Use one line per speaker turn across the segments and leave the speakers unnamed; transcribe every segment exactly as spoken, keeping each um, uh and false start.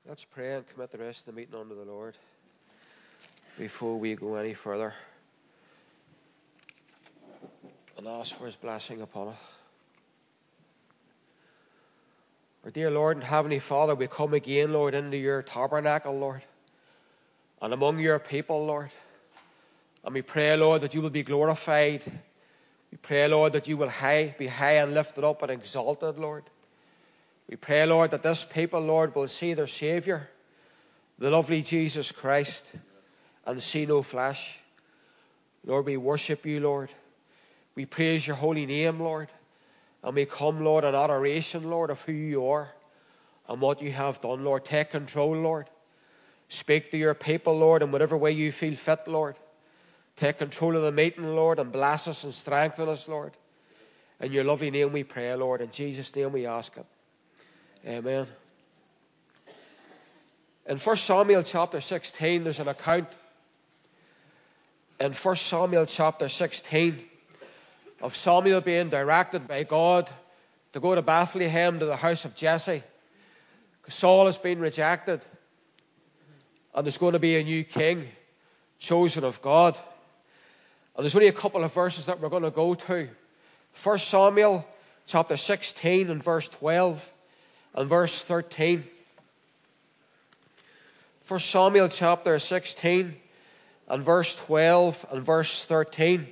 Let's pray and commit the rest of the meeting unto the Lord before we go any further and ask for his blessing upon it. Our dear Lord and Heavenly Father, we come again, Lord, into your tabernacle, Lord, and among your people, Lord. And we pray, Lord, that you will be glorified. We pray, Lord, that you will high, be high and lifted up and exalted, Lord. We pray, Lord, that this people, Lord, will see their Saviour, the lovely Jesus Christ, and see no flesh. Lord, we worship you, Lord. We praise your holy name, Lord. And we come, Lord, in adoration, Lord, of who you are and what you have done, Lord. Take control, Lord. Speak to your people, Lord, in whatever way you feel fit, Lord. Take control of the meeting, Lord, and bless us and strengthen us, Lord. In your lovely name we pray, Lord. In Jesus' name we ask it. Amen. In First Samuel chapter sixteen, there's an account in First Samuel chapter sixteen of Samuel being directed by God to go to Bethlehem, to the house of Jesse. Because Saul has been rejected, and there's going to be a new king, chosen of God. And there's only a couple of verses that we're going to go to. First Samuel chapter sixteen and verse twelve and verse thirteen. First Samuel chapter sixteen and verse twelve and verse thirteen.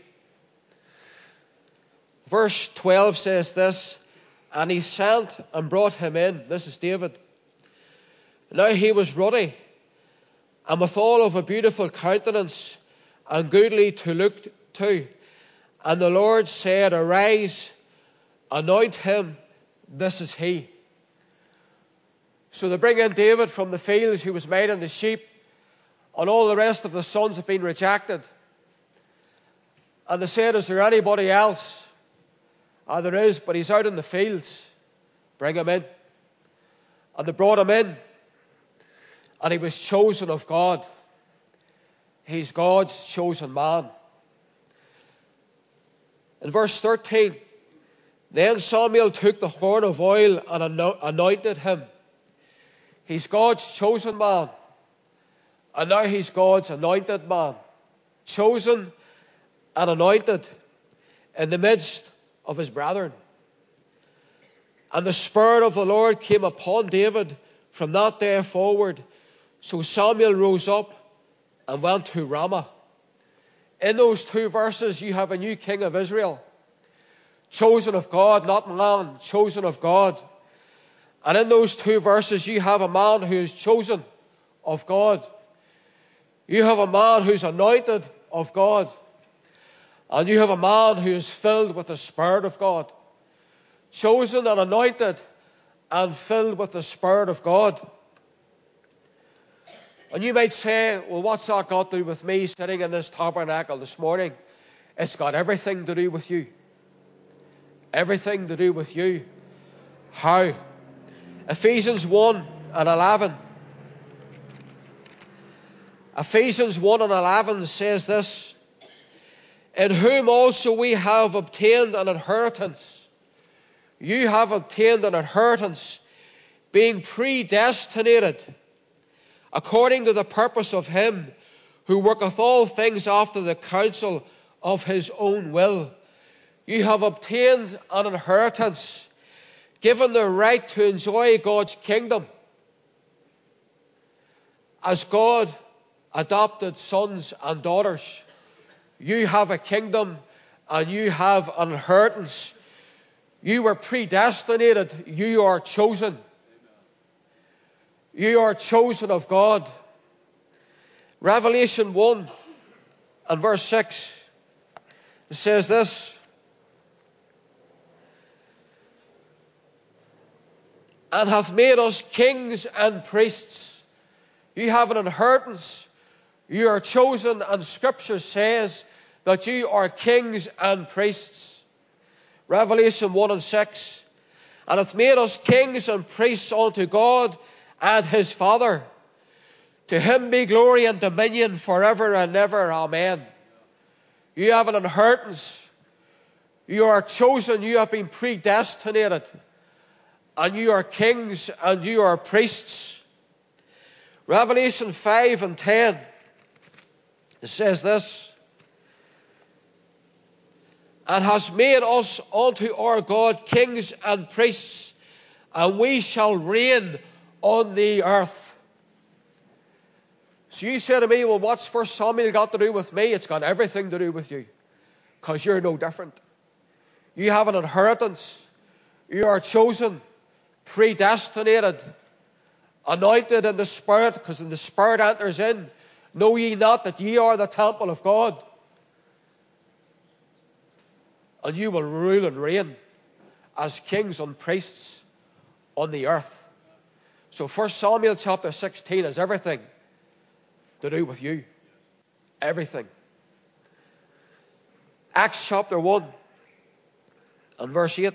Verse twelve says this: "And he sent and brought him in." This is David. "Now he was ruddy, and withal of a beautiful countenance, and goodly to look to. And the Lord said, Arise, anoint him, this is he." So they bring in David from the fields, who was minding the sheep, and all the rest of the sons have been rejected. And they said, "Is there anybody else?" "Ah, there is, but he's out in the fields. Bring him in." And they brought him in, and he was chosen of God. He's God's chosen man. In verse thirteen, "Then Samuel took the horn of oil and anointed him." He's God's chosen man, and now he's God's anointed man. Chosen and anointed in the midst of his brethren. "And the Spirit of the Lord came upon David from that day forward. So Samuel rose up and went to Ramah." In those two verses, you have a new king of Israel. Chosen of God, not man, chosen of God. And in those two verses, you have a man who is chosen of God. You have a man who's anointed of God. And you have a man who is filled with the Spirit of God. Chosen and anointed and filled with the Spirit of God. And you might say, well, what's that got to do with me sitting in this tabernacle this morning? It's got everything to do with you. Everything to do with you. How? Ephesians one and eleven. Ephesians one and eleven says this: "In whom also we have obtained an inheritance." You have obtained an inheritance, being predestinated according to the purpose of him who worketh all things after the counsel of his own will. You have obtained an inheritance, given the right to enjoy God's kingdom as God adopted sons and daughters. You have a kingdom and you have an inheritance. You were predestinated. You are chosen. You are chosen of God. Revelation one and verse six, it says this: "And hath made us kings and priests." You have an inheritance. You are chosen, and Scripture says that you are kings and priests. Revelation one and six. "And hath made us kings and priests unto God and his Father. To him be glory and dominion forever and ever. Amen." You have an inheritance. You are chosen. You have been predestinated. And you are kings and you are priests. Revelation five and ten. It says this. And has made us unto our God kings and priests, and we shall reign on the earth. So you say to me, well, what's First Samuel got to do with me? It's got everything to do with you, because you're no different. You have an inheritance. You are chosen, predestinated, anointed in the Spirit, because when the Spirit enters in, know ye not that ye are the temple of God? And you will rule and reign as kings and priests on the earth. So First Samuel chapter sixteen has everything to do with you. Everything. Acts chapter one and verse eight.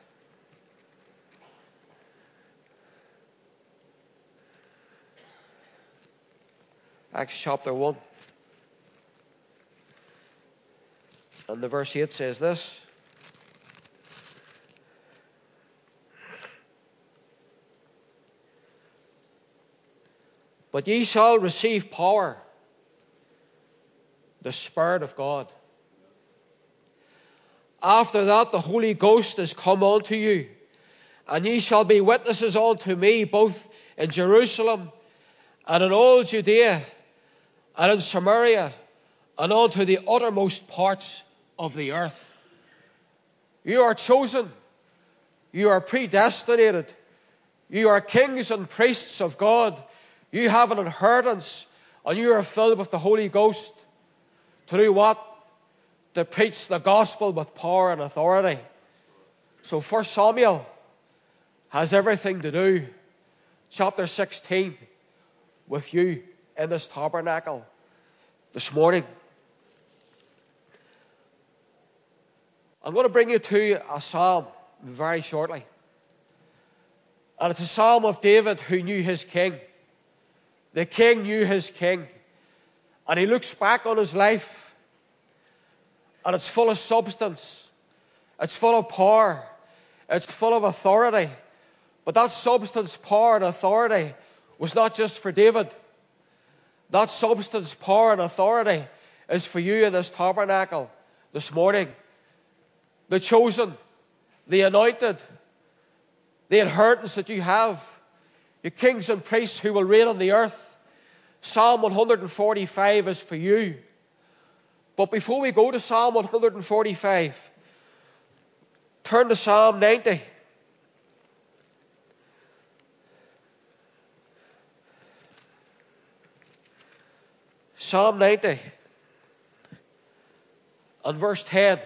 Acts chapter one. And the verse eight says this. But ye shall receive power, the Spirit of God. After that the Holy Ghost is come unto you, and ye shall be witnesses unto me, both in Jerusalem and in all Judea and in Samaria and unto the uttermost parts of the earth. You are chosen. You are predestinated. You are kings and priests of God. You have an inheritance, and you are filled with the Holy Ghost to do what? To preach the gospel with power and authority. So First Samuel has everything to do, chapter sixteen, with you in this tabernacle this morning. I'm going to bring you to a psalm very shortly. And it's a psalm of David, who knew his king. The king knew his king. And he looks back on his life, and it's full of substance. It's full of power. It's full of authority. But that substance, power, and authority was not just for David. That substance, power, and authority is for you in this tabernacle this morning. The chosen, the anointed, the inheritance that you have, your kings and priests who will reign on the earth. Psalm one forty-five is for you. But before we go to Psalm one forty-five, turn to Psalm ninety. Psalm ninety and verse ten.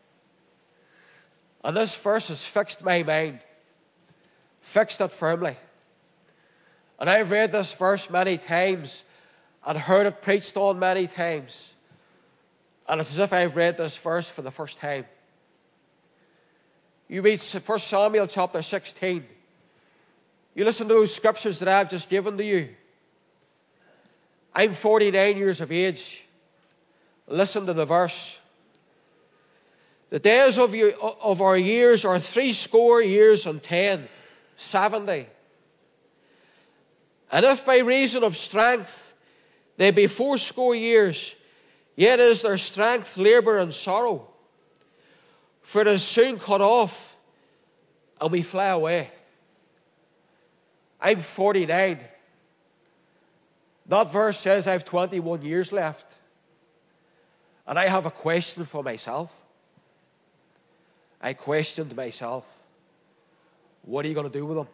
And this verse has fixed my mind. Fixed it firmly. And I've read this verse many times and heard it preached on many times. And it's as if I've read this verse for the first time. You read First Samuel chapter sixteen. You listen to those scriptures that I've just given to you. I'm forty-nine years of age. Listen to the verse. The days of, you, of our years are threescore years and ten, seventy. And if by reason of strength they be fourscore years, yet is their strength labour and sorrow. For it is soon cut off, and we fly away. I'm forty-nine. That verse says I have twenty-one years left. And I have a question for myself. I questioned myself, what are you going to do with them?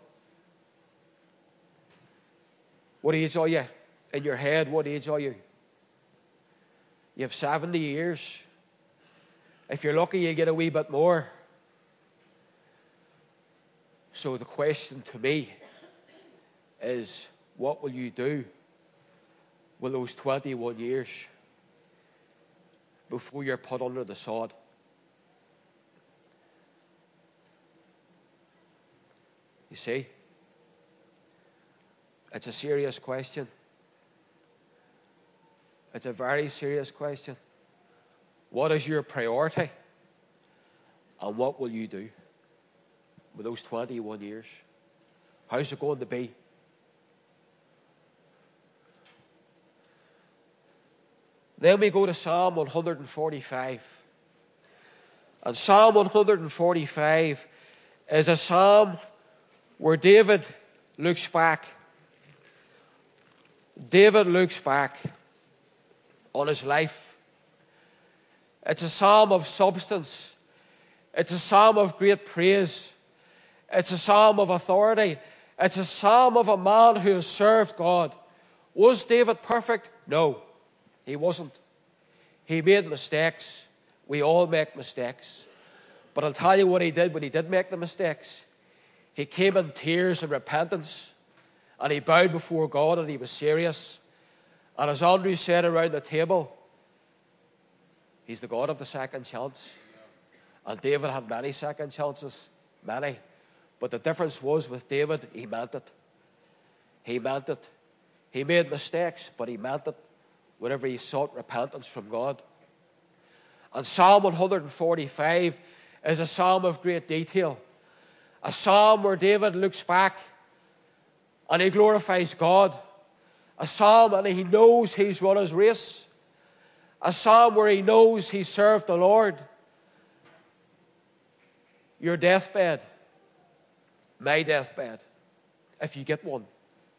What age are you? In your head, what age are you? You have seventy years. If you're lucky, you get a wee bit more. So the question to me is, what will you do with those twenty-one years before you're put under the sod? You see? It's a serious question. It's a very serious question. What is your priority? And what will you do with those twenty-one years? How's it going to be? Then we go to Psalm one forty-five. And Psalm one forty-five is a psalm where David looks back. David looks back on his life. It's a psalm of substance. It's a psalm of great praise. It's a psalm of authority. It's a psalm of a man who has served God. Was David perfect? No, he wasn't. He made mistakes. We all make mistakes. But I'll tell you what he did when he did make the mistakes. He came in tears and repentance, and he bowed before God, and he was serious. And as Andrew said around the table, he's the God of the second chance. And David had many second chances, many. But the difference was with David, he meant it. He meant it. He made mistakes, but he meant it whenever he sought repentance from God. And Psalm one forty-five is a psalm of great detail. A psalm where David looks back and he glorifies God. A psalm and he knows he's run his race. A psalm where he knows he served the Lord. Your deathbed, my deathbed, if you get one.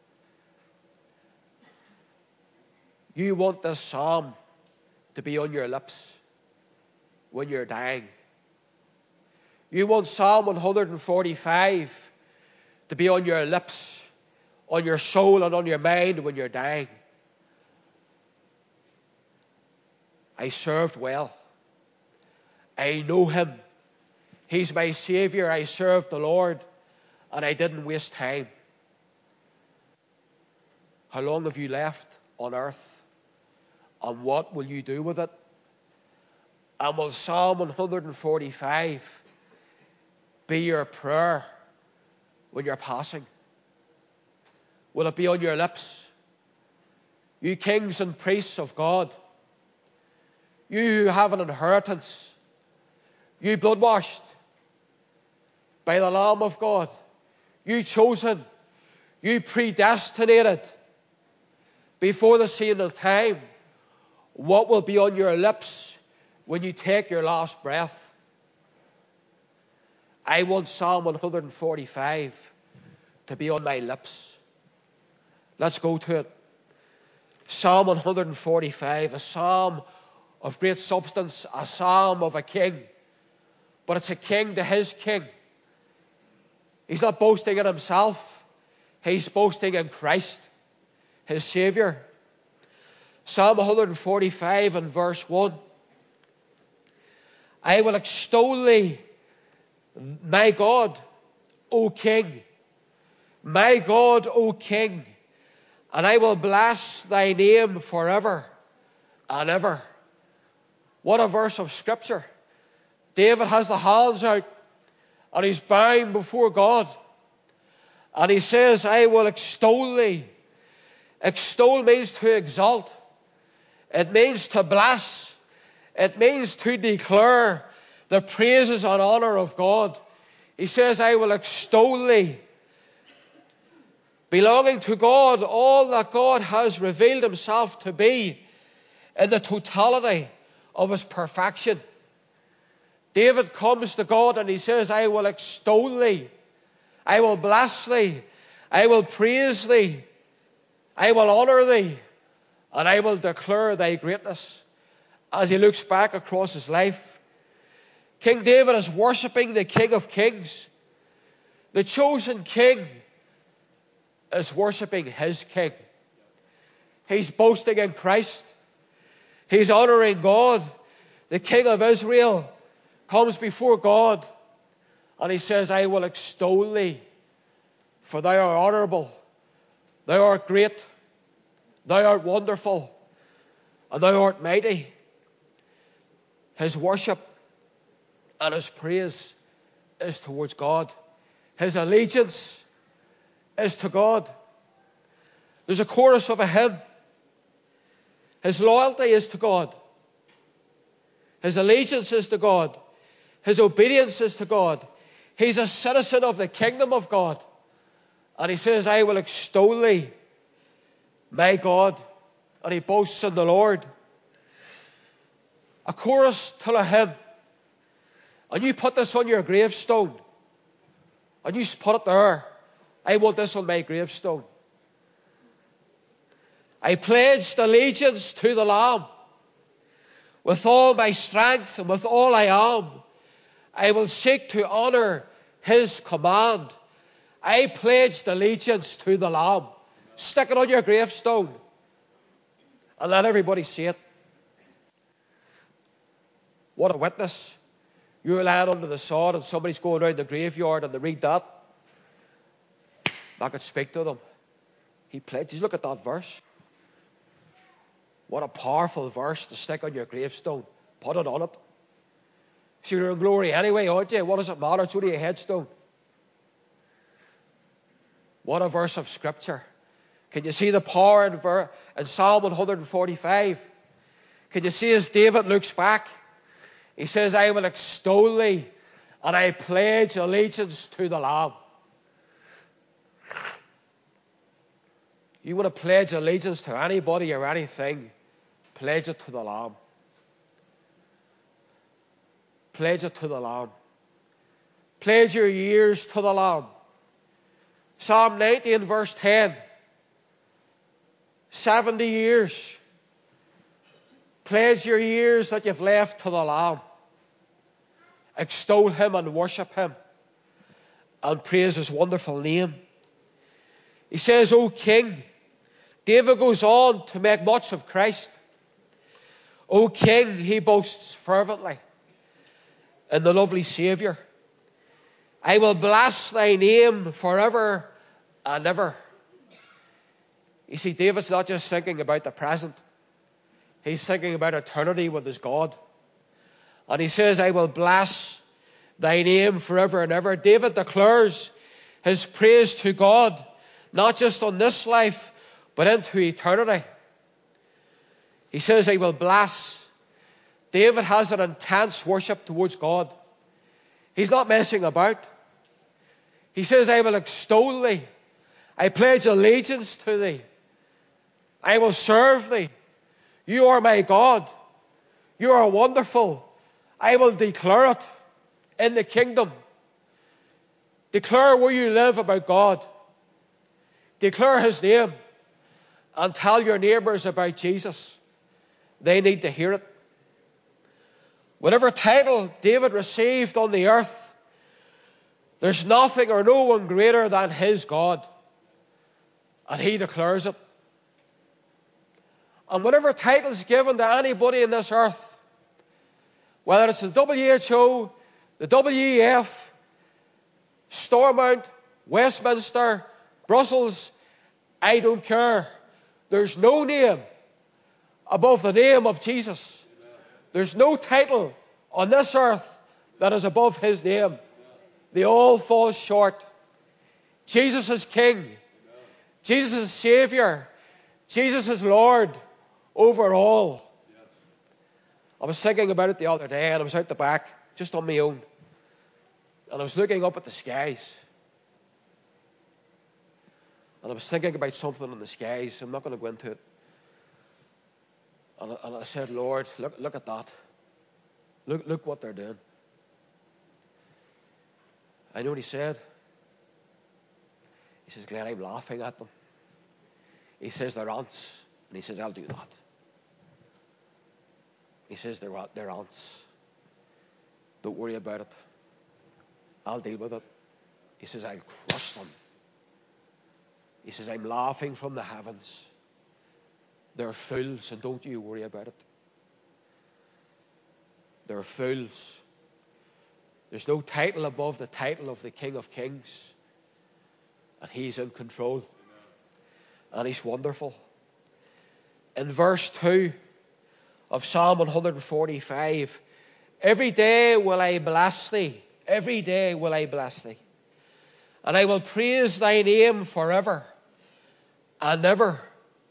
You want this psalm to be on your lips when you're dying. You want Psalm one forty-five to be on your lips, on your soul and on your mind when you're dying. I served well. I know him. He's my Savior. I served the Lord, and I didn't waste time. How long have you left on earth? And what will you do with it? And will Psalm one forty-five be your prayer when you're passing? Will it be on your lips? You kings and priests of God, you who have an inheritance, you blood-washed by the Lamb of God, you chosen, you predestinated before the scene of time, what will be on your lips when you take your last breath? I want Psalm one forty-five to be on my lips. Let's go to it. Psalm one forty-five, a psalm of great substance, a psalm of a king. But it's a king to his king. He's not boasting in himself. He's boasting in Christ, his Savior. Psalm one forty-five and verse one. I will extol thee, my God, O King. My God, O King. And I will bless thy name forever and ever. What a verse of Scripture. David has the hands out and he's bowing before God. And he says, I will extol thee. Extol means to exalt. It means to bless. It means to declare the praises and honor of God. He says, I will extol thee. Belonging to God, all that God has revealed himself to be in the totality of his perfection. David comes to God and he says, I will extol thee. I will bless thee. I will praise thee. I will honor thee. And I will declare thy greatness. As he looks back across his life, King David is worshipping the King of Kings. The chosen king is worshipping his king. He's boasting in Christ. He's honoring God. The King of Israel comes before God and he says, I will extol thee, for thou art honorable, thou art great, thou art wonderful, and thou art mighty. His worship and his praise is towards God. His allegiance is to God. There's a chorus of a hymn. His loyalty is to God. His allegiance is to God. His obedience is to God. He's a citizen of the kingdom of God. And he says, I will extol thee, my God. And he boasts in the Lord. a chorus to a hymn, and you put this on your gravestone, and you put it there. I want this on my gravestone. I pledged allegiance to the Lamb. With all my strength and with all I am, I will seek to honor his command. I pledged allegiance to the Lamb. Stick it on your gravestone and let everybody see it. What a witness. You're lying under the sod and somebody's going around the graveyard and they read that. I could speak to them. He pledges. Look at that verse. What a powerful verse to stick on your gravestone. Put it on it. So you're in glory anyway, aren't you? What does it matter? It's only a headstone. What a verse of Scripture. Can you see the power in, ver- in Psalm one forty-five? Can you see as David looks back? He says, I will extol thee and I pledge allegiance to the Lamb. You want to pledge allegiance to anybody or anything, pledge it to the Lamb. Pledge it to the Lamb. Pledge your years to the Lamb. Psalm ninety and verse ten. seventy years. Pledge your years that you've left to the Lamb. Extol him and worship him and praise his wonderful name. He says, O King. David goes on to make much of Christ. O King, he boasts fervently in the lovely Saviour. I will bless thy name forever and ever. You see, David's not just thinking about the present. He's thinking about eternity with his God. And he says, I will bless thy name forever and ever. David declares his praise to God, not just on this life, but into eternity. He says, I will bless. David has an intense worship towards God. He's not messing about. He says, I will extol thee. I pledge allegiance to thee. I will serve thee. You are my God. You are wonderful. I will declare it in the kingdom. Declare where you live about God. Declare his name. And tell your neighbours about Jesus. They need to hear it. Whatever title David received on the earth, there's nothing or no one greater than his God. And he declares it. And whatever title is given to anybody in this earth, whether it's the W H O, the W E F, Stormont, Westminster, Brussels, I don't care. There's no name above the name of Jesus. There's no title on this earth that is above his name. They all fall short. Jesus is King. Jesus is Saviour. Jesus is Lord over all. I was thinking about it the other day, and I was out the back, just on my own. And I was looking up at the skies. And I was thinking about something in the skies. I'm not going to go into it. And I, and I said, Lord, look, look at that. Look, look what they're doing. I know what he said. He says, Glenn, I'm laughing at them. He says, they're ants. And he says, I'll do that. He says, they're, they're ants. Don't worry about it. I'll deal with it. He says, I'll crush them. He says, I'm laughing from the heavens. They're fools, and don't you worry about it. They're fools. There's no title above the title of the King of Kings. And he's in control. And he's wonderful. In verse two of Psalm one forty-five, every day will I bless thee. Every day will I bless thee. And I will praise thy name forever and ever.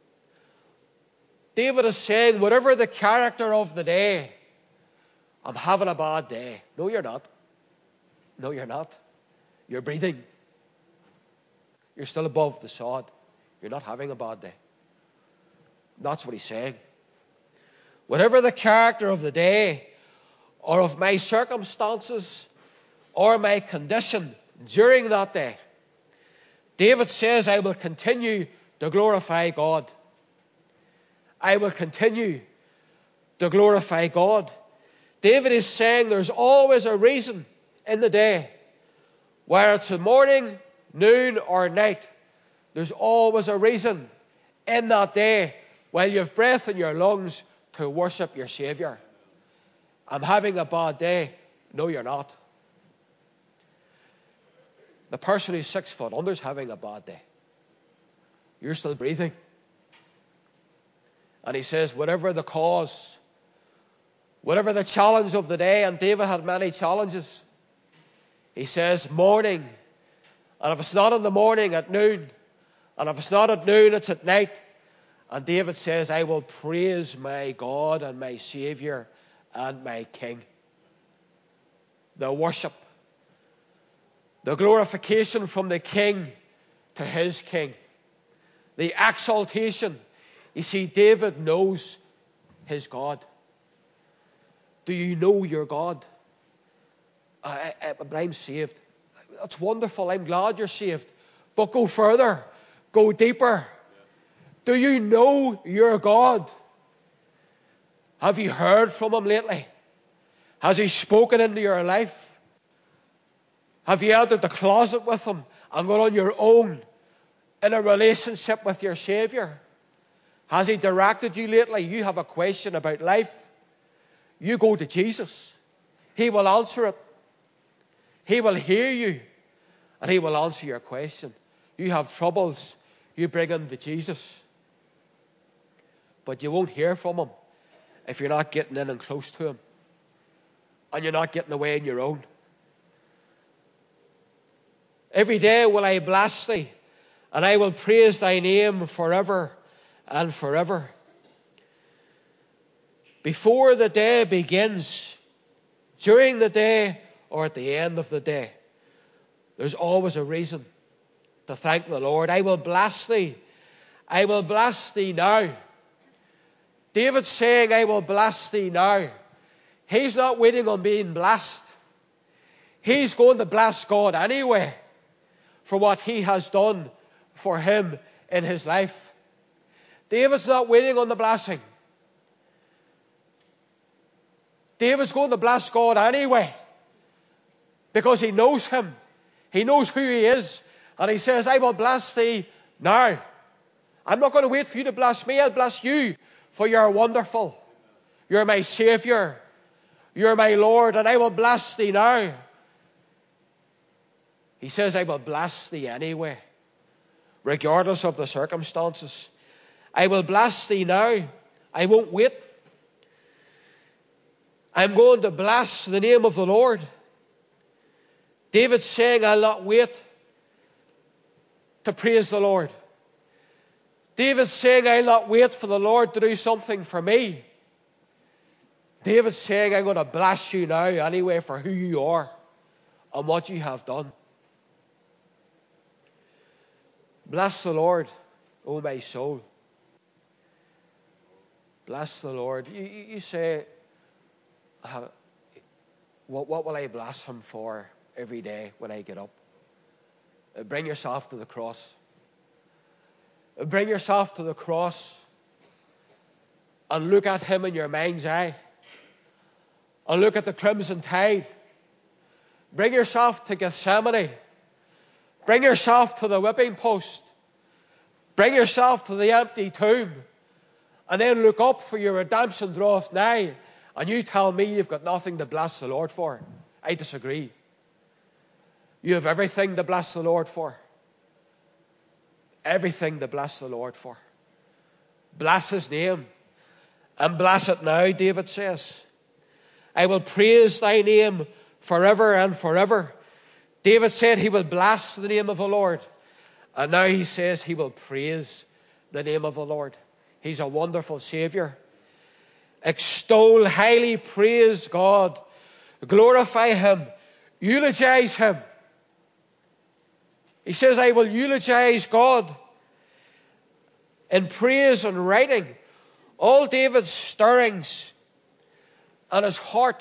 David is saying, whatever the character of the day, I'm having a bad day. No, you're not. No, you're not. You're breathing. You're still above the sod. You're not having a bad day. That's what he's saying. whatever the character of the day, or of my circumstances, or my condition during that day, David says, I will continue to glorify God. I will continue to glorify God. David is saying there's always a reason in the day, whether it's in morning, noon, or night. There's always a reason in that day, while you have breath in your lungs, to worship your Saviour. I'm having a bad day. No, you're not. The person who's six foot under is having a bad day. You're still breathing. And he says, whatever the cause, whatever the challenge of the day, and David had many challenges. He says, morning, and if it's not in the morning, at noon, and if it's not at noon, it's at night. And David says, I will praise my God and my Saviour and my King. The worship, the glorification from the King to his King, the exaltation. You see, David knows his God. Do you know your God? I, I, but I'm saved. That's wonderful. I'm glad you're saved. But go further. Go deeper. Do you know your God? Have you heard from him lately? Has he spoken into your life? Have you entered the closet with him and gone on your own in a relationship with your Saviour? Has he directed you lately? You have a question about life. You go to Jesus. He will answer it. He will hear you, and he will answer your question. You have troubles, you bring them to Jesus. But you won't hear from him if you're not getting in and close to him, and you're not getting away on your own. Every day will I bless thee, and I will praise thy name forever and forever. Before the day begins, during the day, or at the end of the day, there's always a reason to thank the Lord. I will bless thee. I will bless thee now. David's saying, I will bless thee now. He's not waiting on being blessed. He's going to bless God anyway for what he has done for him in his life. David's not waiting on the blessing. David's going to bless God anyway because he knows him. He knows who he is. And he says, I will bless thee now. I'm not going to wait for you to bless me. I'll bless you, for you're wonderful. You're my Saviour. You're my Lord, and I will bless thee now. He says, I will bless thee anyway, regardless of the circumstances. I will bless thee now. I won't wait. I'm going to bless the name of the Lord. David's saying, I'll not wait to praise the Lord. David's saying, I'll not wait for the Lord to do something for me. David's saying, I'm going to bless you now anyway for who you are and what you have done. Bless the Lord, O my soul. Bless the Lord. You, you, you say, uh, what, what will I bless him for every day when I get up? Uh, bring yourself to the cross. Uh, bring yourself to the cross and look at him in your mind's eye. And look at the crimson tide. Bring yourself to Gethsemane. Bring yourself to the whipping post. Bring yourself to the empty tomb. And then look up, for your redemption draweth nigh. And you tell me you've got nothing to bless the Lord for. I disagree. You have everything to bless the Lord for. Everything to bless the Lord for. Bless his name. And bless it now, David says. I will praise thy name forever and forever. David said he will bless the name of the Lord. And now he says he will praise the name of the Lord. He's a wonderful Saviour. Extol, highly praise God. Glorify him. Eulogize him. He says, I will eulogize God in praise and writing. All David's stirrings and his heart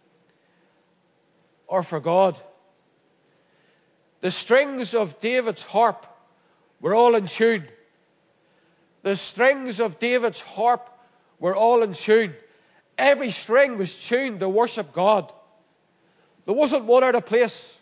are for God. The strings of David's harp were all in tune. The strings of David's harp were all in tune. Every string was tuned to worship God. There wasn't one out of place.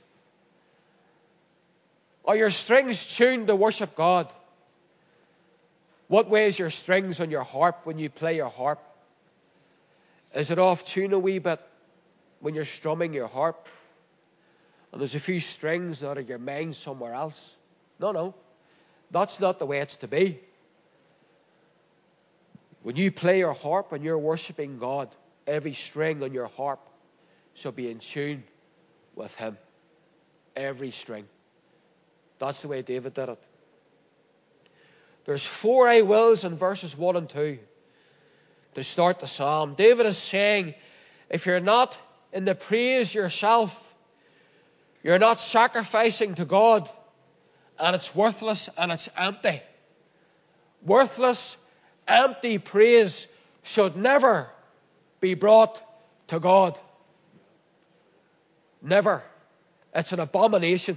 Are your strings tuned to worship God? What way is your strings on your harp when you play your harp? Is it off tune a wee bit when you're strumming your harp? And there's a few strings out of your mind somewhere else? No, no. That's not the way it's to be. When you play your harp and you're worshiping God, every string on your harp shall be in tune with Him. Every string. That's the way David did it. There's four I wills in verses one and two to start the psalm. David is saying, if you're not in the praise yourself, you're not sacrificing to God, and it's worthless and it's empty. Worthless, empty praise should never be brought to God. Never. It's an abomination.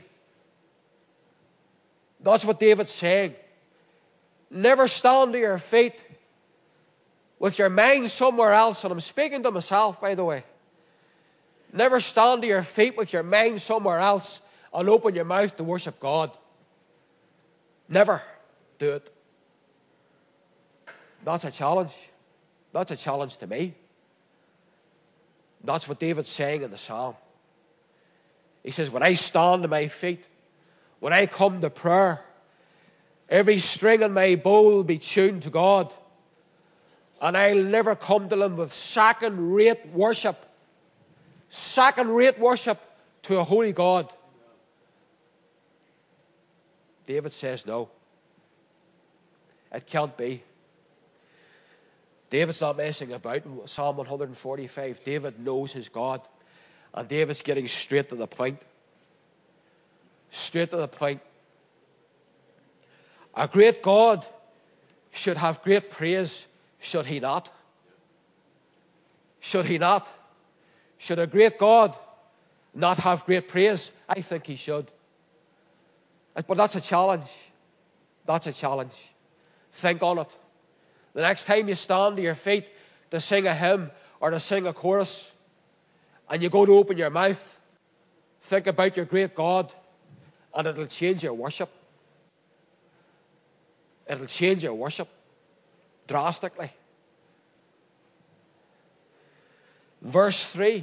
That's what David's saying. Never stand to your feet with your mind somewhere else. And I'm speaking to myself, by the way. Never stand to your feet with your mind somewhere else and open your mouth to worship God. Never do it. That's a challenge. That's a challenge to me. That's what David's saying in the psalm. He says, when I stand to my feet, when I come to prayer, every string in my bow will be tuned to God. And I'll never come to Him with second-rate worship. Second-rate worship to a holy God. David says no. It can't be. David's not messing about in Psalm one forty-five. David knows his God. And David's getting straight to the point. Straight to the point. A great God should have great praise, should He not? Should He not? Should a great God not have great praise? I think He should. But that's a challenge. That's a challenge. Think on it. The next time you stand to your feet to sing a hymn or to sing a chorus, and you go to open your mouth, think about your great God, and it'll change your worship. It'll change your worship drastically. Verse three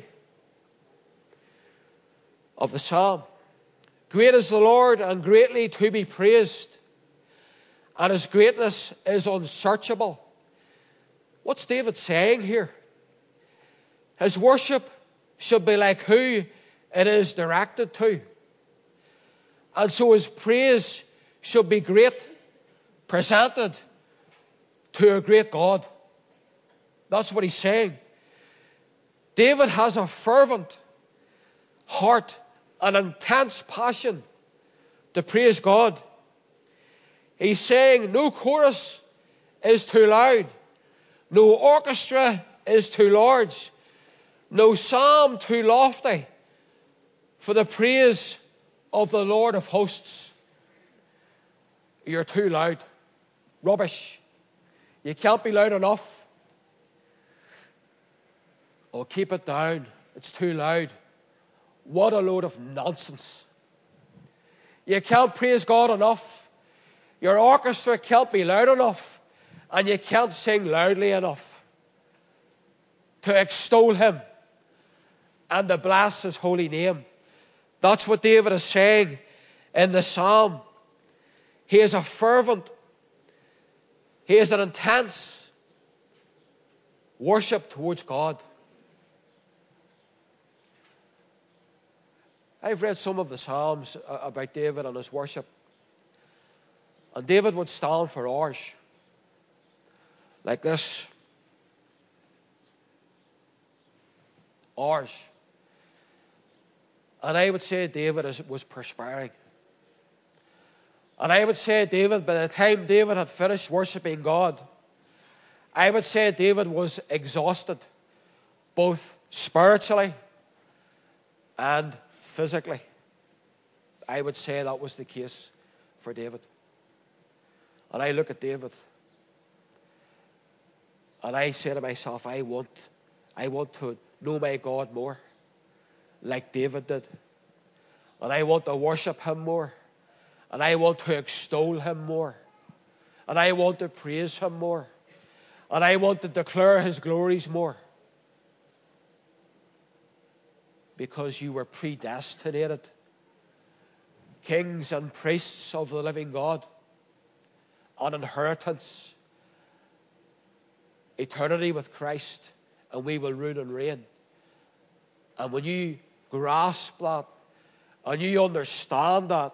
of the psalm. Great is the Lord and greatly to be praised, and His greatness is unsearchable. What's David saying here? His worship should be like who it is directed to. And so his praise should be great, presented to a great God. That's what he's saying. David has a fervent heart, an intense passion to praise God. He's saying no chorus is too loud, no orchestra is too large, no psalm too lofty for the praise of the Lord of hosts. You're too loud. Rubbish. You can't be loud enough. Oh, keep it down. It's too loud. What a load of nonsense. You can't praise God enough. Your orchestra can't be loud enough. And you can't sing loudly enough to extol Him and to bless His holy name. That's what David is saying in the psalm. He is a fervent, he is an intense worship towards God. I've read some of the Psalms about David and his worship. And David would stand for hours like this. Hours. And I would say David was perspiring. And I would say David, by the time David had finished worshipping God, I would say David was exhausted, both spiritually and physically. I would say that was the case for David. And I look at David and I say to myself, I want, I want to know my God more, like David did. And I want to worship him more. And I want to extol him more. And I want to praise him more. And I want to declare his glories more. Because you were predestinated, kings and priests of the living God, an inheritance, eternity with Christ, and we will rule and reign. And when you grasp that and you understand that,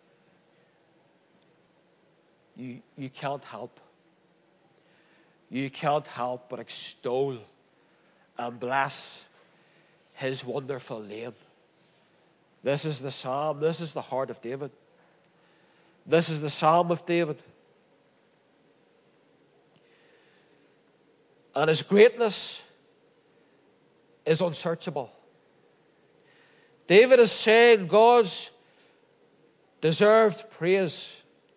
you, you can't help. You can't help but extol and bless his wonderful name. This is the psalm. This is the heart of David. This is the psalm of David. And his greatness is unsearchable. David is saying God's deserved praise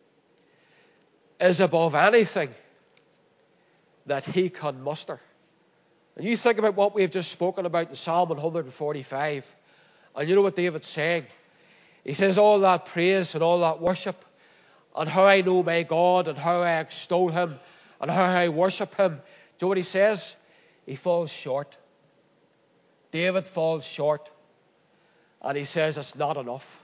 is above anything that he can muster. And you think about what we've just spoken about in Psalm one forty-five, and you know what David's saying. He says all that praise and all that worship, and how I know my God, and how I extol him, and how I worship him. Do you know what he says? He falls short. David falls short. And he says it's not enough.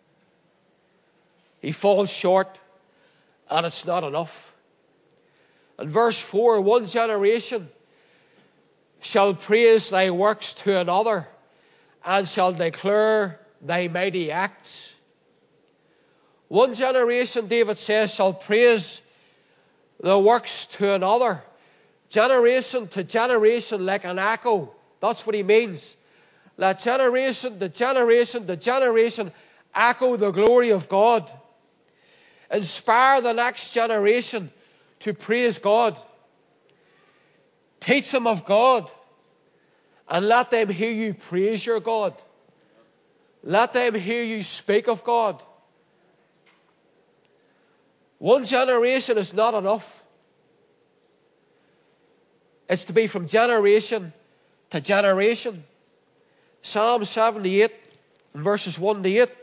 He falls short, and it's not enough. In verse four, one generation shall praise thy works to another, and shall declare thy mighty acts. One generation, David says, shall praise the works to another. Generation to generation, like an echo. That's what he means. Let generation to generation to generation echo the glory of God. Inspire the next generation to praise God. Teach them of God. And let them hear you praise your God. Let them hear you speak of God. One generation is not enough. It's to be from generation to generation. Psalm seventy-eight, verses one to eight.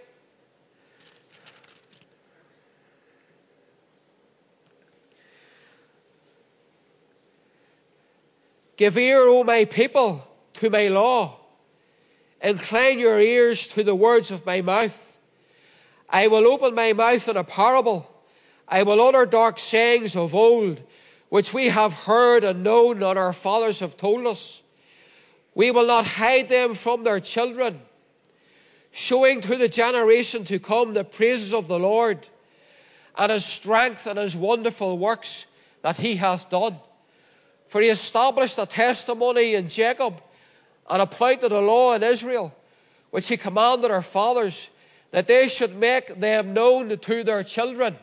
Give ear, O my people, to my law. Incline your ears to the words of my mouth. I will open my mouth in a parable. I will utter dark sayings of old, which we have heard and known, and our fathers have told us. We will not hide them from their children, showing to the generation to come the praises of the Lord, and his strength and his wonderful works that he hath done. For he established a testimony in Jacob, and appointed a law in Israel, which he commanded our fathers, that they should make them known to their children,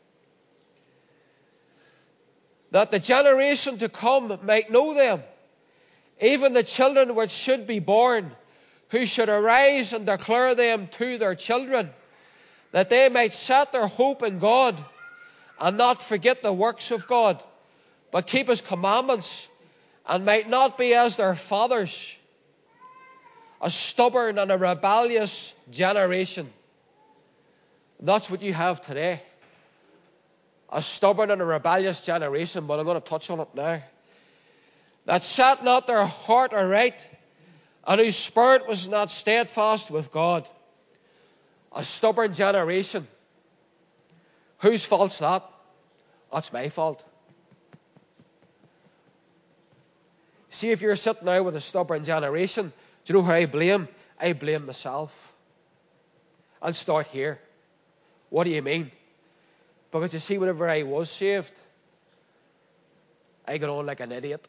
that the generation to come might know them, even the children which should be born, who should arise and declare them to their children, that they might set their hope in God, and not forget the works of God, but keep his commandments, and might not be as their fathers, a stubborn and a rebellious generation. That's what you have today. A stubborn and a rebellious generation, but I'm going to touch on it now. That set not their heart aright, and whose spirit was not steadfast with God. A stubborn generation. Whose fault's that? That's my fault. See, if you're sitting now with a stubborn generation, do you know who I blame? I blame myself. I'll start here. What do you mean? Because you see, whenever I was saved, I got on like an idiot.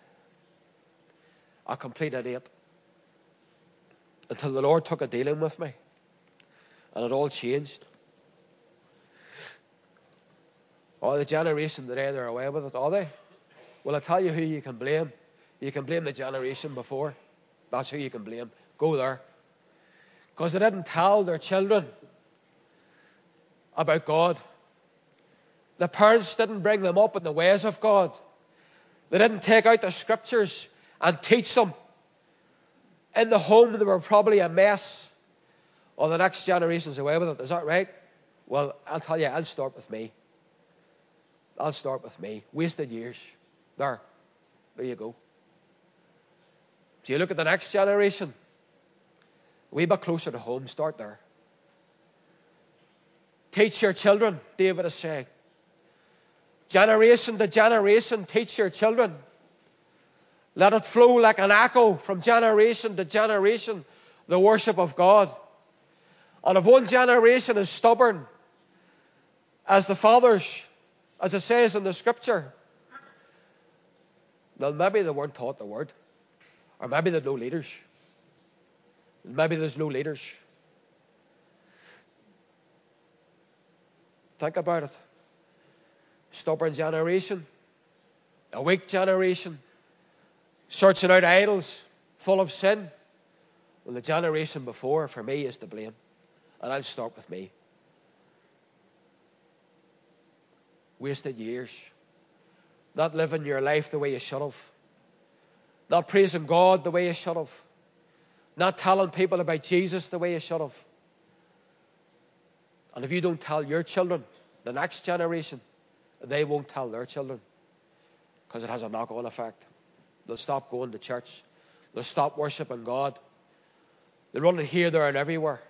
A complete idiot. Until the Lord took a dealing with me. And it all changed. Oh, the generation today, they're away with it, are they? Well, I tell you who you can blame. You can blame the generation before. That's who you can blame. Go there. Because they didn't tell their children about God. The parents didn't bring them up in the ways of God. They didn't take out the scriptures and teach them. In the home, they were probably a mess. Or the next generation's away with it. Is that right? Well, I'll tell you, I'll start with me. I'll start with me. Wasted years. There. There you go. So you look at the next generation. A wee bit closer to home. Start there. Teach your children, David is saying. Generation to generation, teach your children. Let it flow like an echo from generation to generation, the worship of God. And if one generation is stubborn, as the fathers, as it says in the scripture, then maybe they weren't taught the word. Or maybe they're no leaders. Maybe there's no leaders. Think about it. Stubborn generation. A weak generation. Searching out idols. Full of sin. Well, the generation before, for me, is to blame. And I'll start with me. Wasted years. Not living your life the way you should have. Not praising God the way you should have. Not telling people about Jesus the way you should have. And if you don't tell your children, the next generation, they won't tell their children. Because it has a knock-on effect. They'll stop going to church. They'll stop worshipping God. They'll run here, there, and everywhere.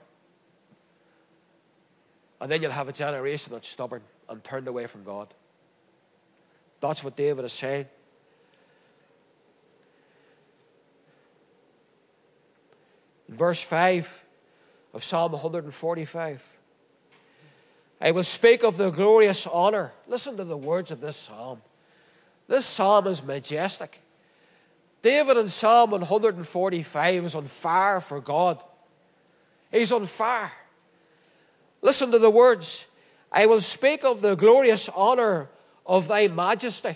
And then you'll have a generation that's stubborn and turned away from God. That's what David is saying. In verse five of Psalm one forty-five. I will speak of the glorious honor. Listen to the words of this psalm. This psalm is majestic. David in Psalm one forty-five is on fire for God. He's on fire. Listen to the words. I will speak of the glorious honor of thy majesty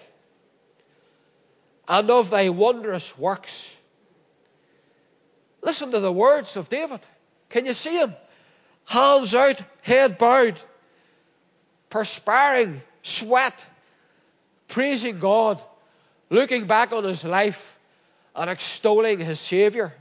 and of thy wondrous works. Listen to the words of David. Can you see him? Hands out, head bowed, perspiring, sweat, praising God, looking back on his life and extolling his Saviour.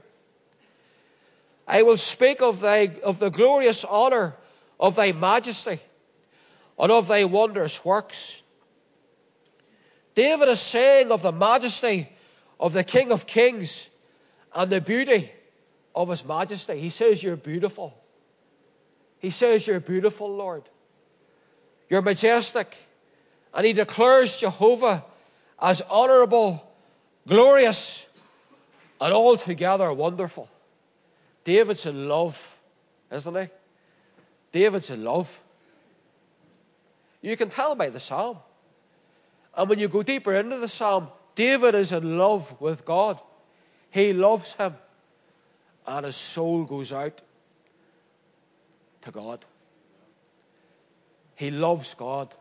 I will speak of thy of the glorious honor of thy majesty and of thy wondrous works. David is saying of the majesty of the King of Kings and the beauty of his majesty. He says, you're beautiful. He says, you're beautiful, Lord. You're majestic. And he declares Jehovah as honourable, glorious, and altogether wonderful. David's in love, isn't he? David's in love. You can tell by the psalm. And when you go deeper into the psalm, David is in love with God. He loves him. And his soul goes out to God. He loves God.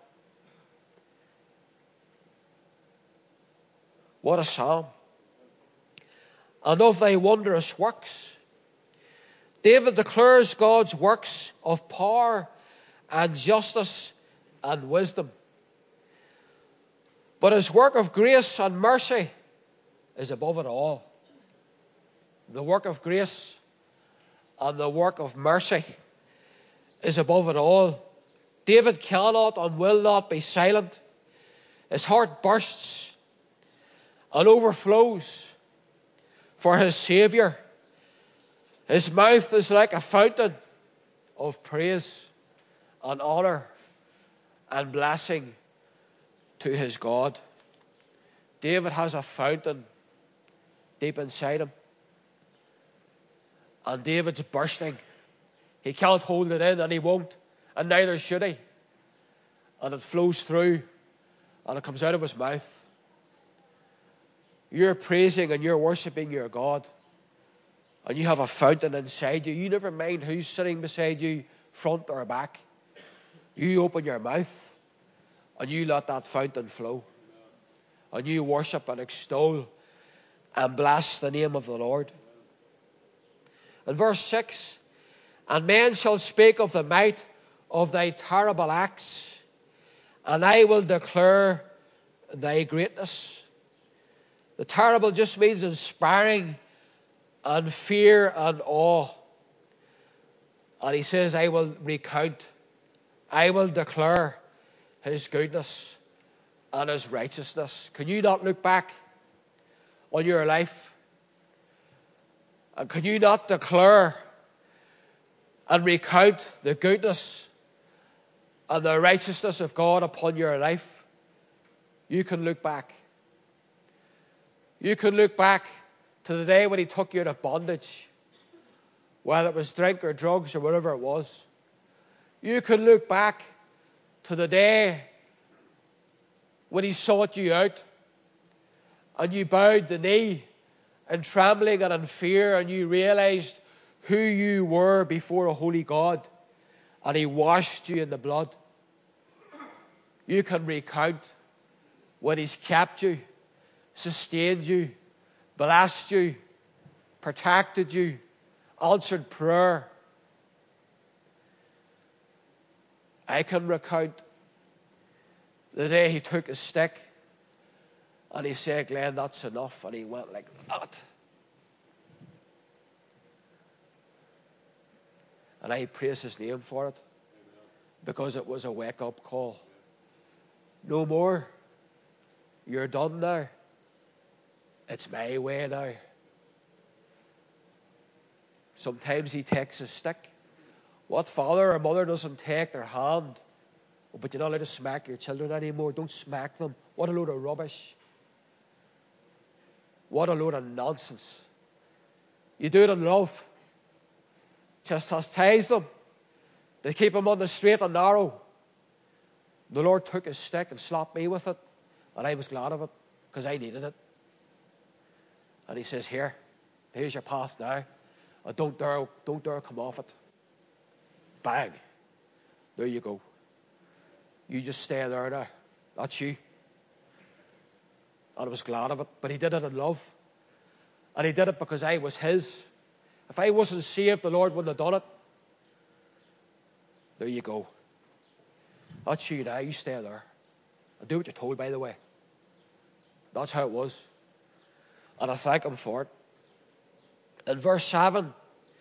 What a psalm. And of thy wondrous works. David declares God's works of power and justice and wisdom. But his work of grace and mercy is above it all. The work of grace and the work of mercy is above it all. David cannot and will not be silent. His heart bursts and overflows for his Saviour. His mouth is like a fountain of praise and honour and blessing to his God. David has a fountain deep inside him. And David's bursting. He can't hold it in, and he won't. And neither should he. And it flows through. And it comes out of his mouth. You're praising and you're worshipping your God. And you have a fountain inside you. You never mind who's sitting beside you, front or back. You open your mouth. And you let that fountain flow. and you worship and extol and bless the name of the Lord. In verse six, and men shall speak of the might of thy terrible acts, and I will declare thy greatness. The terrible just means inspiring and fear and awe. And he says, I will recount, I will declare his goodness and his righteousness. Can you not look back on your life? And can you not declare and recount the goodness and the righteousness of God upon your life? You can look back. You can look back to the day when he took you out of bondage, whether it was drink or drugs or whatever it was. You can look back to the day when he sought you out and you bowed the knee in trembling and in fear, and you realized who you were before a holy God, and he washed you in the blood. You can recount when he's kept you, sustained you, blessed you, protected you, answered prayer. I can recount the day he took his stick and he said, Glenn, that's enough. And he went like that. And I praise his name for it, because it was a wake-up call. No more. You're done now. It's my way now. Sometimes he takes his stick. What father or mother doesn't take their hand? Oh, but you're not allowed to smack your children anymore. Don't smack them. What a load of rubbish. What a load of nonsense. You do it in love. Just chastise them. They keep them on the straight and narrow. The Lord took his stick and slapped me with it, and I was glad of it, because I needed it. And he says, here, here's your path now. And don't dare, don't dare come off it. Bang. There you go. You just stay there now. That's you. And I was glad of it. But he did it in love. And he did it because I was his. If I wasn't saved, the Lord wouldn't have done it. There you go. That's you now. You stay there. And do what you're told, by the way. That's how it was. And I thank him for it. In verse seven,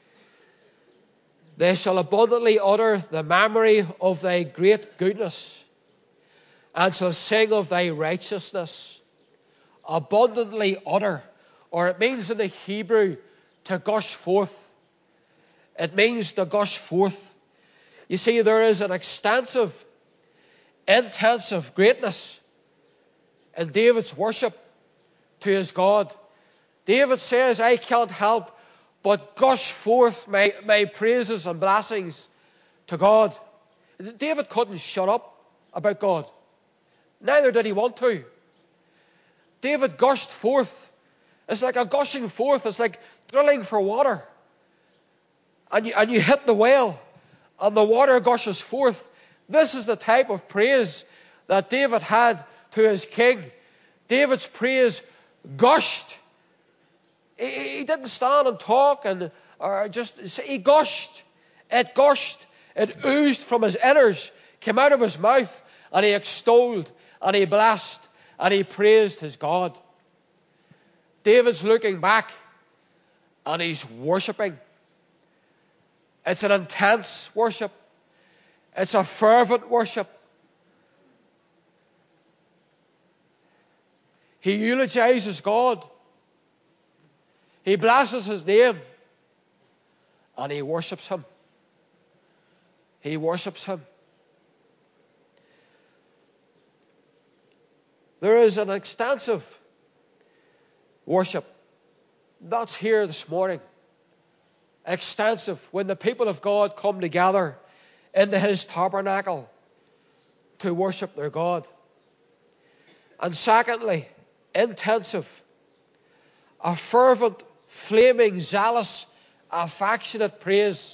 they shall abundantly utter the memory of thy great goodness, and shall sing of thy righteousness. Abundantly utter, or it means in the Hebrew to gush forth. It means to gush forth. You see, there is an extensive, intensive greatness in David's worship to his God. David says, I can't help but gush forth my, my praises and blessings to God. David couldn't shut up about God. Neither did he want to. David gushed forth. It's like a gushing forth. It's like drilling for water. And you, and you hit the well, and the water gushes forth. This is the type of praise that David had to his king. David's praise gushed. He, he didn't stand and talk and or just he gushed. It gushed. It oozed from his inners, came out of his mouth, and he extolled and he blessed and he praised his God. David's looking back and he's worshipping. It's an intense worship. It's a fervent worship. He eulogizes God. He blesses his name. And he worships him. He worships him. There is an extensive worship that's here this morning. Extensive. When the people of God come together into his tabernacle to worship their God. And secondly, intensive. A fervent, flaming, zealous, affectionate praise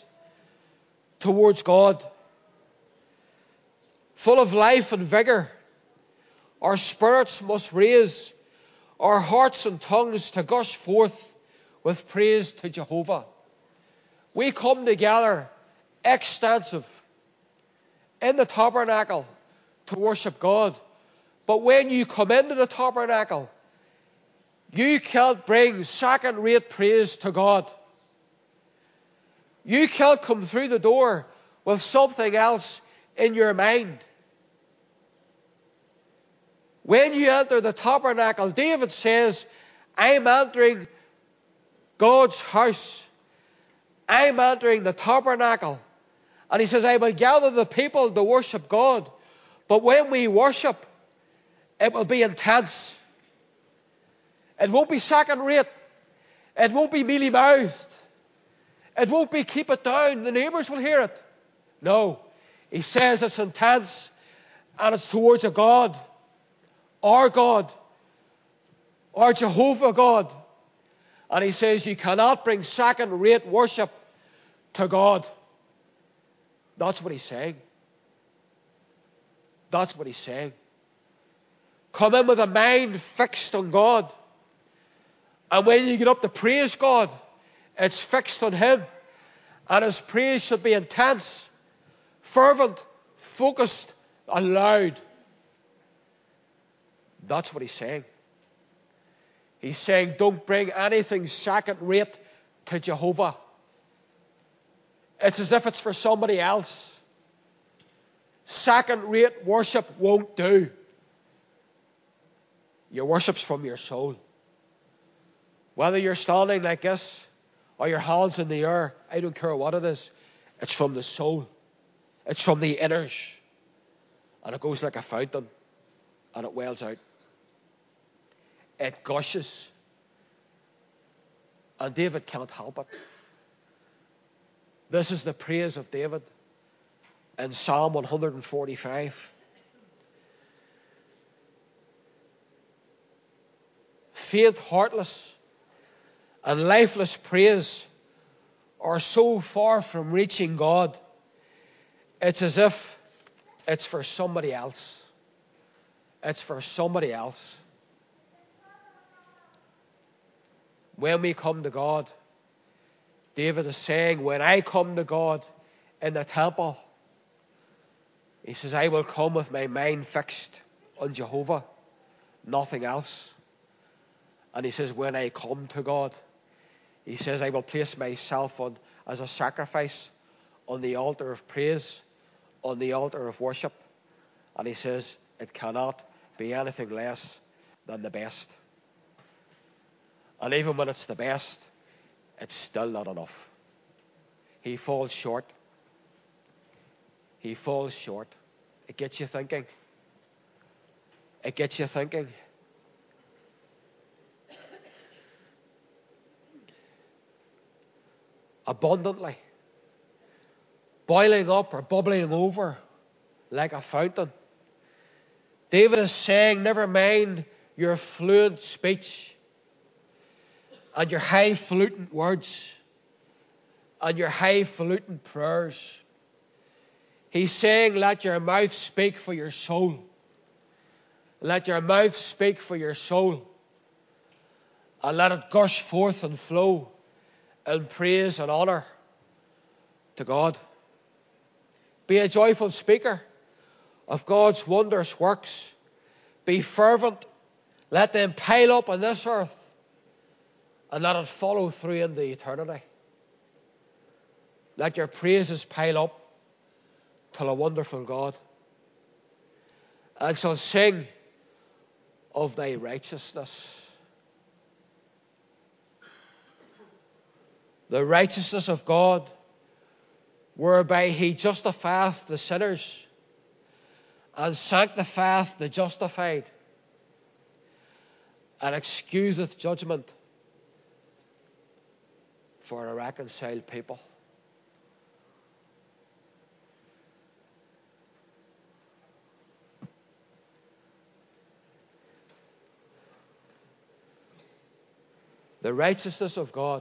towards God. Full of life and vigor. Our spirits must raise our hearts and tongues to gush forth with praise to Jehovah. We come together extensive in the tabernacle to worship God. But when you come into the tabernacle, you can't bring second-rate praise to God. You can't come through the door with something else in your mind. When you enter the tabernacle, David says, I'm entering God's house. I'm entering the tabernacle. And he says, I will gather the people to worship God. But when we worship, it will be intense. It won't be second-rate. It won't be mealy-mouthed. It won't be keep it down. The neighbours will hear it. No. He says it's intense and it's towards a God. Our God. Our Jehovah God. And he says you cannot bring second-rate worship to God. That's what he's saying. That's what he's saying. Come in with a mind fixed on God. And when you get up to praise God, it's fixed on him. And his praise should be intense, fervent, focused, and loud. That's what he's saying. He's saying don't bring anything second-rate to Jehovah. It's as if it's for somebody else. Second-rate worship won't do. Your worship's from your soul. Whether you're standing like this or your hands in the air, I don't care what it is. It's from the soul. It's from the inners. And it goes like a fountain and it wells out. It gushes. And David can't help it. This is the praise of David in Psalm one forty-five. Faint, heartless, and lifeless praise are so far from reaching God. It's as if it's for somebody else. It's for somebody else. When we come to God, David is saying, when I come to God in the temple, he says, I will come with my mind fixed on Jehovah, nothing else. And he says, when I come to God, he says, I will place myself on as a sacrifice on the altar of praise, on the altar of worship. And he says, it cannot be anything less than the best. And even when it's the best, it's still not enough. He falls short. He falls short. It gets you thinking. It gets you thinking. Abundantly. Boiling up or bubbling over like a fountain. David is saying, never mind your fluent speech and your highfalutin words and your highfalutin prayers. He's saying, let your mouth speak for your soul. Let your mouth speak for your soul. And let it gush forth and flow in praise and honour to God. Be a joyful speaker of God's wondrous works. Be fervent. Let them pile up on this earth. And let it follow through into eternity. Let your praises pile up to a wonderful God. And shall sing of thy righteousness. The righteousness of God, whereby he justifieth the sinners and sanctifieth the justified and excuseth judgment for a reconciled people. The righteousness of God,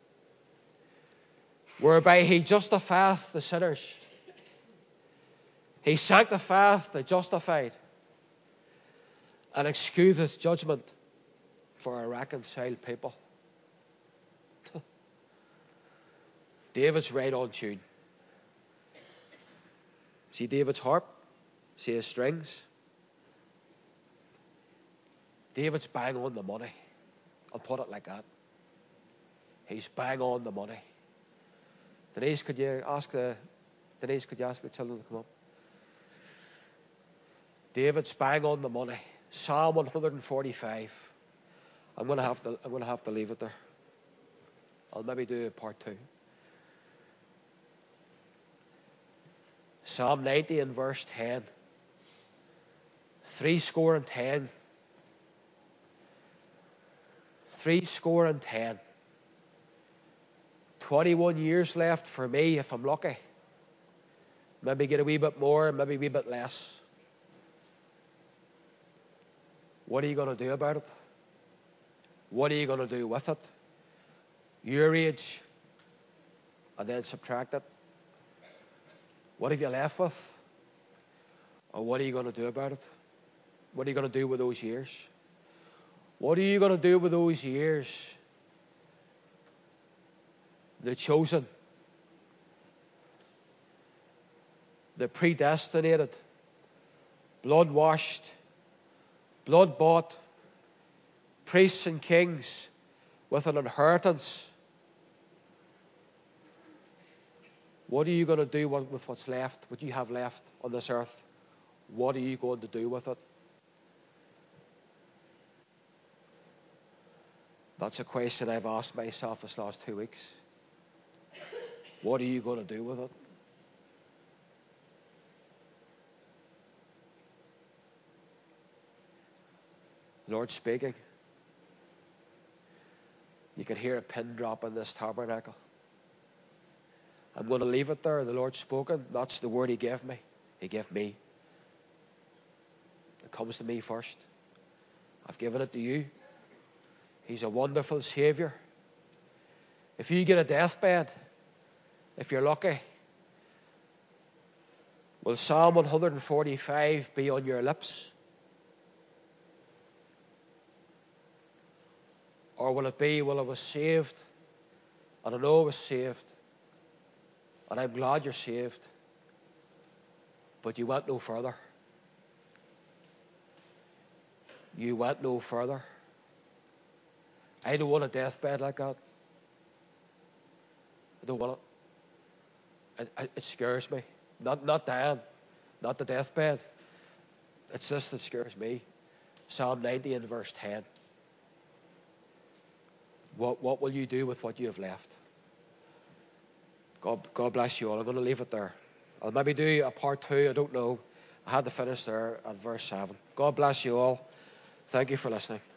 whereby he justifieth the sinners, he sanctifieth the justified, and excuseth judgment for a reconciled people. David's right on tune. See David's harp? See his strings? David's bang on the money. I'll put it like that. He's bang on the money. Denise, could you ask the Denise, could you ask the children to come up? David's bang on the money. Psalm one forty-five. I'm gonna have to I'm gonna have to leave it there. I'll maybe do a part two. Psalm ninety and verse ten. Three score and ten. Three score and ten. Twenty-one years left for me if I'm lucky. Maybe get a wee bit more, maybe a wee bit less. What are you going to do about it? What are you going to do with it? Your age, and then subtract it. What have you left with? Or what are you going to do about it? What are you going to do with those years? What are you going to do with those years? The chosen, the predestinated, blood-washed, blood-bought, priests and kings with an inheritance. What are you going to do with what's left, what you have left on this earth? What are you going to do with it? That's a question I've asked myself this last two weeks. What are you going to do with it? Lord speaking. You can hear a pin drop in this tabernacle. I'm going to leave it there. The Lord's spoken. That's the word He gave me. He gave me. It comes to me first. I've given it to you. He's a wonderful Saviour. If you get a deathbed, if you're lucky, will Psalm one forty-five be on your lips? Or will it be, well, I was saved, and I know I was saved, and I'm glad you're saved, but you went no further. You went no further. I don't want a deathbed like that. I don't want it. It, it, it scares me. Not, not dying, not the deathbed. It's this that scares me. Psalm ninety and verse ten. What, what will you do with what you have left? God, God bless you all. I'm going to leave it there. I'll maybe do a part two. I don't know. I had to finish there at verse seven. God bless you all. Thank you for listening.